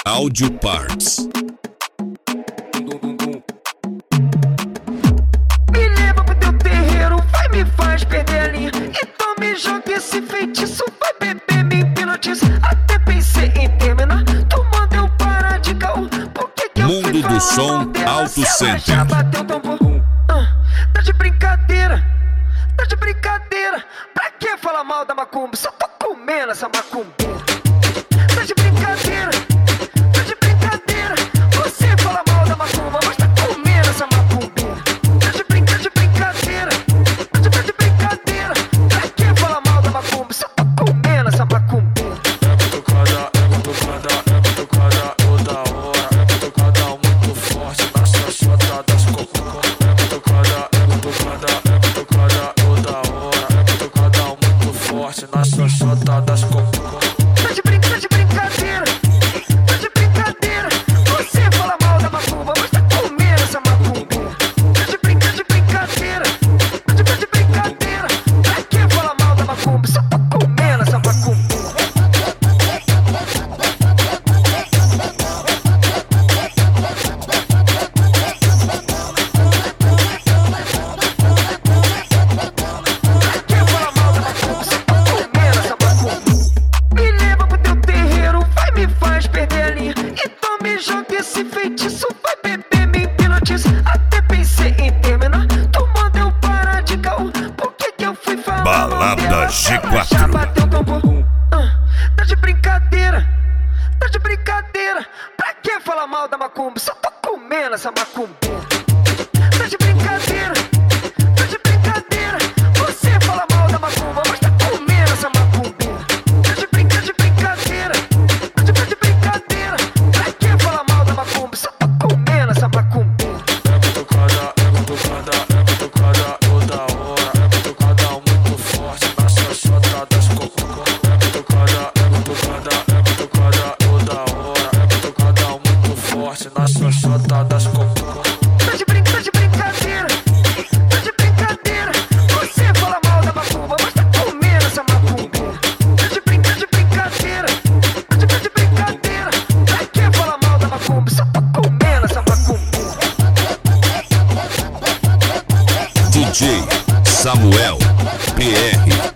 Audio Parts. Me leva pro teu terreiro, vai me faz perder a linha. Então me joga esse feitiço, vai beber, me hipnotiza. Até pensei em terminar, tu manda eu parar de caô. Por que eu Mundo fui do falar Som mal dela, Auto se ela Center. já bateu o tambor? Tá de brincadeira, tá de brincadeira. Pra que falar mal da macumba? Só tô comendo essa macumbeira. Tá de brincadeira, tá de brincadeira. Você fala mal da macumba, mas tá comendo essa macumbeira. Tá de brincadeira, tá de brincadeira. Pra que falar mal da macumba? Só tô comendo essa macumbeira. É batucada toda hora. É batucada muito forte na xoxota das cocô. É batucada toda hora. É batucada muito forte na xoxota das cocô. Tá de brincadeira, tá de brincadeira. Você fala mal da macumba, mas tá comendo essa macumbeira. Tá de brincadeira, tá de brincadeira. Pra que falar mal da macumba? Só tô comendo essa macumbeira. Me leva pro teu terreiro, vai me faz perder a linha. Então me joga esse feitiço, vai beber, me hipnotiza. Até pensei em terminar, tu manda eu parar de caô. Por que eu fui falar mal Balada dela? G4. Ela já bateu o tambor. Tá de brincadeira, tá de brincadeira. Pra que falar mal da macumba? Só tô comendo essa macumbeira. Tá de brincadeira, tá de brincadeira. Você fala mal da macumba, mas tá comendo essa macumbeira. Tá de brincadeira, tá de brincadeira. Pra que falar mal da macumba? Só tô comendo essa macumbeira. É batucada toda hora. É batucada muito forte na xoxota das cocô. É batucada toda hora. É batucada muito forte na xoxota das cocô. Tá de brincadeira, tá de brincadeira. Você fala mal da macumba, mas tá comendo essa macumbeira. Tá de brincadeira, tá de brincadeira. Pra que falar mal da macumba? Só tô comendo essa macumbeira. DJ Samuel PR.